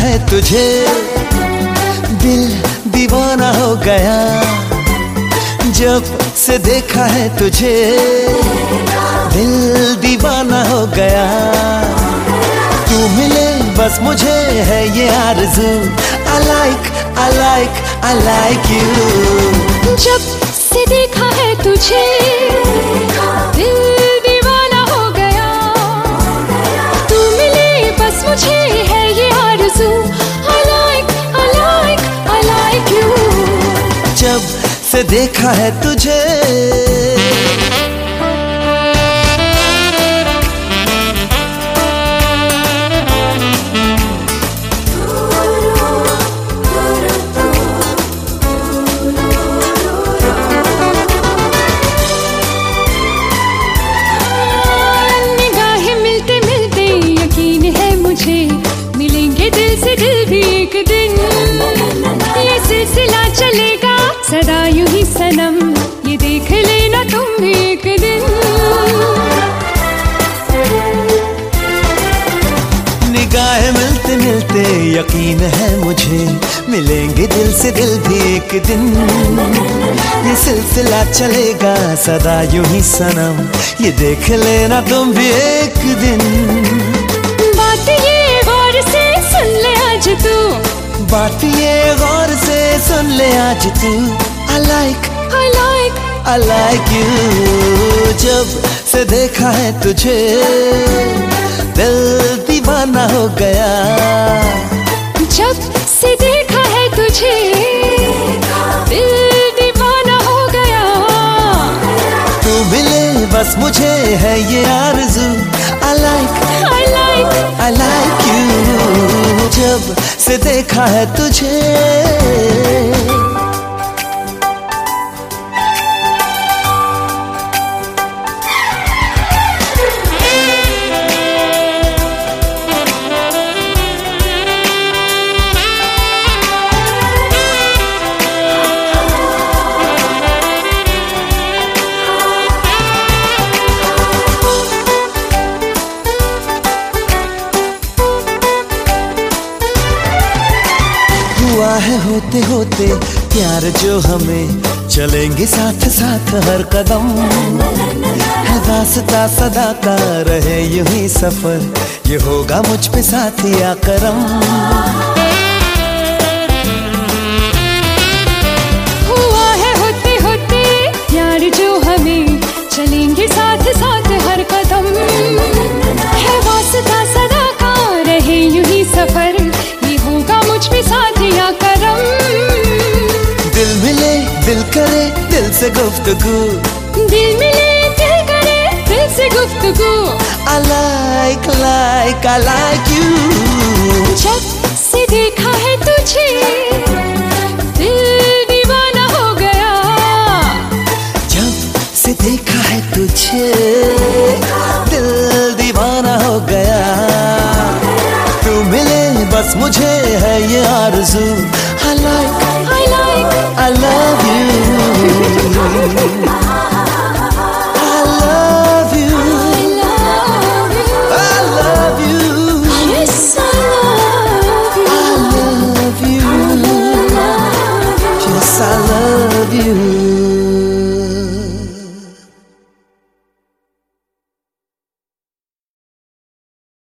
है तुझे दिल दीवाना हो गया। जब से देखा है तुझे दिल दीवाना हो गया। तू मिले बस मुझे है ये आरज़ू। I like you। जब से देखा है तुझे दिल दीवाना हो गया। तू मिले बस मुझे है ये आरज़ू। I like you। जब से देखा है तुझे मिलेंगे दिल से दिल भी एक दिन। ये सिलसिला चलेगा सदा यूं ही सनम, ये देख लेना तुम भी एक दिन। निगाहें मिलते मिलते यकीन है मुझे मिलेंगे दिल से दिल भी एक दिन। ये सिलसिला चलेगा सदा यूं ही सनम, ये देख लेना तुम भी एक दिन। बात ये गौर से सुन ले आज तू, बात ये गौर से सुन ले आज तू। I like you। जब से देखा है तुझे दिल दीवाना हो गया। जब से देखा है तुझे दिल दीवाना हो गया। तू मिले बस मुझे है ये आरज़ू। I like you। जब से देखा है तुझे हुआ है होते होते प्यार जो हमें, चलेंगे साथ साथ हर कदम। है वास्ता सदा का रहे यूं ही सफर, ये होगा मुझ पे साथिया करम। हुआ है होते होते प्यार जो हमें, चलेंगे साथ साथ हर कदम। है वास्ता सदा का रहे यूं ही सफर, ये होगा मुझ पे साथिया करम। दिल मिले दिल करे दिल से गुफ्तगू, दिल मिले दिल करे दिल से गुफ्तगू। I like you। जब से देखा है तुझे दिल दीवाना हो गया। जब से देखा है तुझे दिल दीवाना हो गया। तू मिले बस मुझे है ये आरज़ू। I like